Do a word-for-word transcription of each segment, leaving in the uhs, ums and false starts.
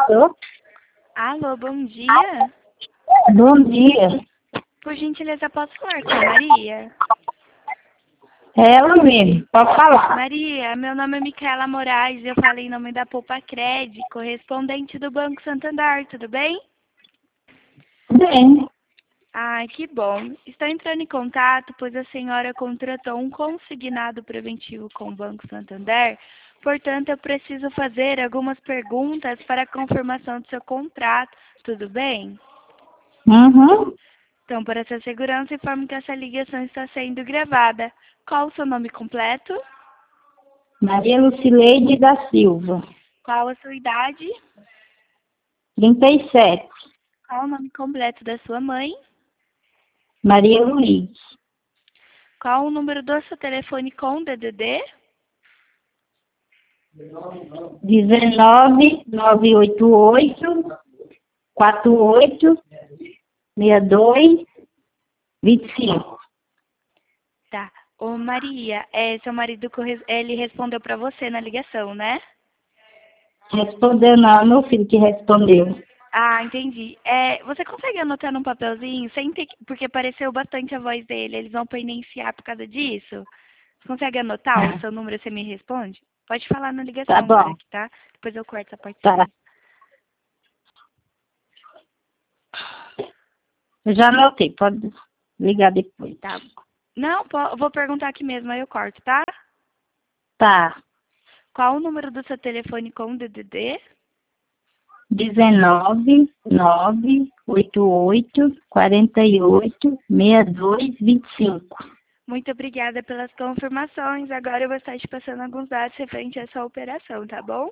Alô? Alô, bom dia. Bom dia. Por gentileza, posso falar com a Maria? É ela mesmo, pode falar. Maria, meu nome é Micaela Moraes, eu falei em nome da Poupa Cred, correspondente do Banco Santander, tudo bem? Bem, Ai, que bom. Estou entrando em contato, pois a senhora contratou um consignado preventivo com o Banco Santander, portanto, eu preciso fazer algumas perguntas para a confirmação do seu contrato, tudo bem? uhum. Então, para essa segurança, informo que essa ligação está sendo gravada. Qual o seu nome completo? Maria Lucileide da Silva, Qual a sua idade? trinta e sete. Qual o nome completo da sua mãe? Maria Luiz, Qual o número do seu telefone com D D D? dezenove, nove oito oito, quatro oito, seis dois, vinte e cinco. Tá. Ô, Maria, é, seu marido, corre- ele respondeu para você na ligação, né? Respondeu não, meu filho que respondeu. Ah, entendi. É, você consegue anotar num papelzinho, sem ter que, porque pareceu bastante a voz dele, eles vão penitenciar por causa disso? Você consegue anotar o seu número e você me responde? Pode falar na Tá ligação agora, bom, aqui, tá? Depois eu corto essa tá. partezinha. Eu já anotei, pode ligar depois. Tá. Não, po- eu vou perguntar aqui mesmo, aí eu corto, tá? Tá. Qual o número do seu telefone com D D D? dezenove, nove oito oito, quarenta e oito, sessenta e dois, vinte e cinco. Muito obrigada pelas confirmações. Agora eu vou estar te passando alguns dados referente a essa operação, tá bom?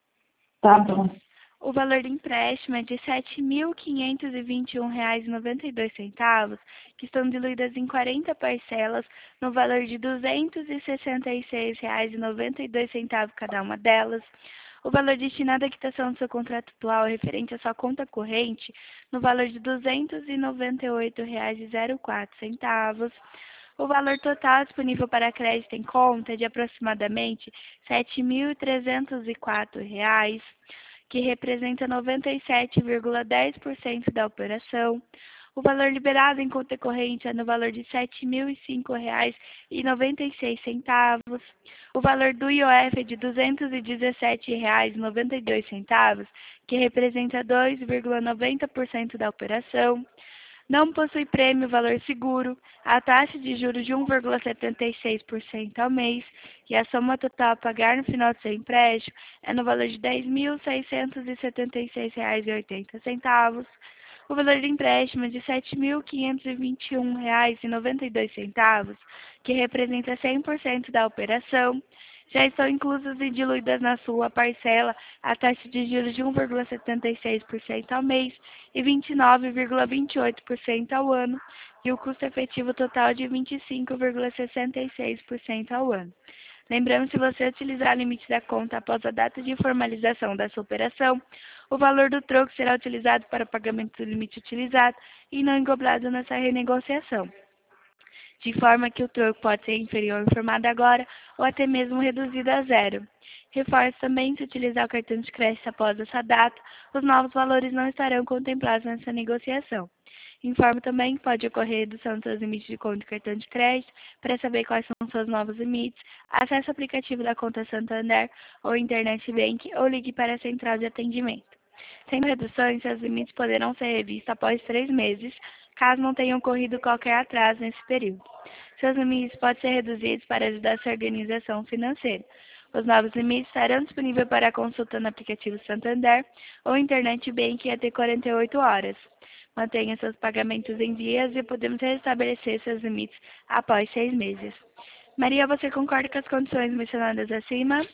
Tá bom. O valor do empréstimo é de sete mil quinhentos e vinte e um reais e noventa e dois centavos, que estão diluídas em quarenta parcelas, no valor de duzentos e sessenta e seis reais e noventa e dois centavos cada uma delas. O valor destinado à quitação do seu contrato atual referente à sua conta corrente, no valor de duzentos e noventa e oito reais e zero quatro centavos. O valor total disponível para crédito em conta é de aproximadamente sete mil trezentos e quatro reais, que representa noventa e sete vírgula dez por cento da operação. O valor liberado em conta corrente é no valor de sete mil e cinco reais e noventa e seis centavos. O valor do I O F é de duzentos e dezessete reais e noventa e dois centavos, que representa dois vírgula noventa por cento da operação. Não possui prêmio valor seguro, a taxa de juros de um vírgula setenta e seis por cento ao mês e a soma total a pagar no final do seu empréstimo é no valor de dez mil seiscentos e setenta e seis reais e oitenta centavos. O valor do empréstimo é de sete mil quinhentos e vinte e um reais e noventa e dois centavos, que representa cem por cento da operação. Já estão inclusas e diluídas na sua parcela a taxa de juros de um vírgula setenta e seis por cento ao mês e vinte e nove vírgula vinte e oito por cento ao ano, e o custo efetivo total de vinte e cinco vírgula sessenta e seis por cento ao ano. Lembrando, se você utilizar o limite da conta após a data de formalização dessa operação, o valor do troco será utilizado para o pagamento do limite utilizado e não englobado nessa renegociação, de forma que o troco pode ser inferior ao informado agora ou até mesmo reduzido a zero. Reforço também, se utilizar o cartão de crédito após essa data, os novos valores não estarão contemplados nessa negociação. Informo também que pode ocorrer redução dos seus limites de conta e cartão de crédito. Para saber quais são os seus novos limites, acesse o aplicativo da conta Santander ou Internet Bank ou ligue para a central de atendimento. Sendo reduções, seus limites poderão ser revistos após três meses, caso não tenha ocorrido qualquer atraso nesse período. Seus limites podem ser reduzidos para ajudar a sua organização financeira. Os novos limites estarão disponíveis para consulta no aplicativo Santander ou Internet Bank até quarenta e oito horas. Mantenha seus pagamentos em dias e podemos restabelecer seus limites após seis meses. Maria, você concorda com as condições mencionadas acima?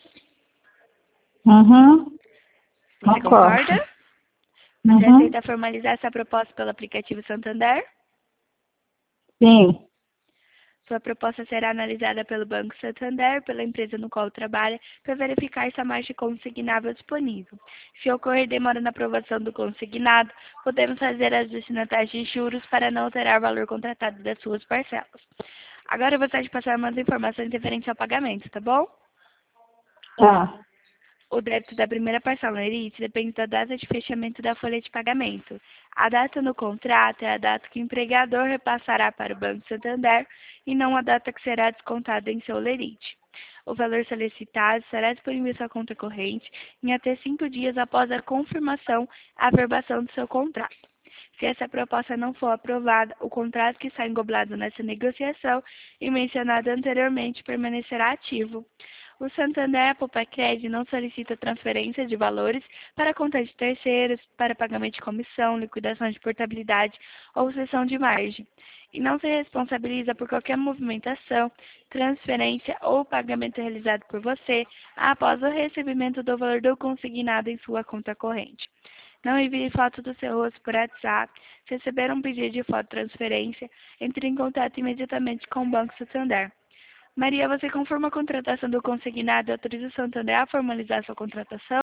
Uhum. Você Concordo. concorda? Você Uhum. aceita formalizar essa proposta pelo aplicativo Santander? Sim. Sua proposta será analisada pelo Banco Santander, pela empresa no qual trabalha, para verificar se a margem consignável é disponível. Se ocorrer demora na aprovação do consignado, podemos fazer ajuste na taxa de juros para não alterar o valor contratado das suas parcelas. Agora eu vou estar te passar umas informações referentes ao pagamento, tá bom? Tá. O débito da primeira parcela no Lerite depende da data de fechamento da folha de pagamento. A data no contrato é a data que o empregador repassará para o Banco Santander e não a data que será descontada em seu Lerite. O valor solicitado será disponível em sua conta corrente em até cinco dias após a confirmação e averbação do seu contrato. Se essa proposta não for aprovada, o contrato que está englobado nessa negociação e mencionado anteriormente permanecerá ativo. O Santander Poupa-Cred não solicita transferência de valores para conta de terceiros, para pagamento de comissão, liquidação de portabilidade ou cessão de margem, e não se responsabiliza por qualquer movimentação, transferência ou pagamento realizado por você após o recebimento do valor do consignado em sua conta corrente. Não envie foto do seu rosto por WhatsApp. Se receber um pedido de foto transferência, entre em contato imediatamente com o Banco Santander. Maria, você confirma a contratação do consignado e autoriza o Santander a formalizar sua contratação?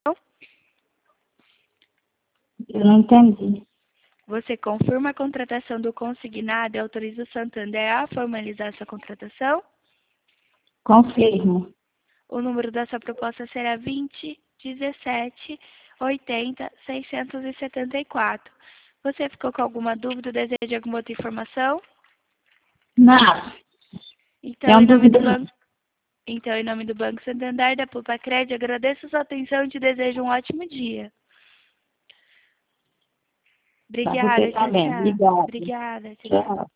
Eu não entendi. Você confirma a contratação do consignado e autoriza o Santander a formalizar sua contratação? Confirmo. O número da sua proposta será vinte, dezessete, oitenta, seiscentos e setenta e quatro. Você ficou com alguma dúvida ou deseja alguma outra informação? Nada. Então, É uma em nome do dúvida. Banco, então, em nome do Banco Santander e da Poupa-Cred, agradeço a sua atenção e te desejo um ótimo dia. Para Obrigada, você tchau, também. tchau. Obrigada. Obrigada, tchau, tchau. Tchau.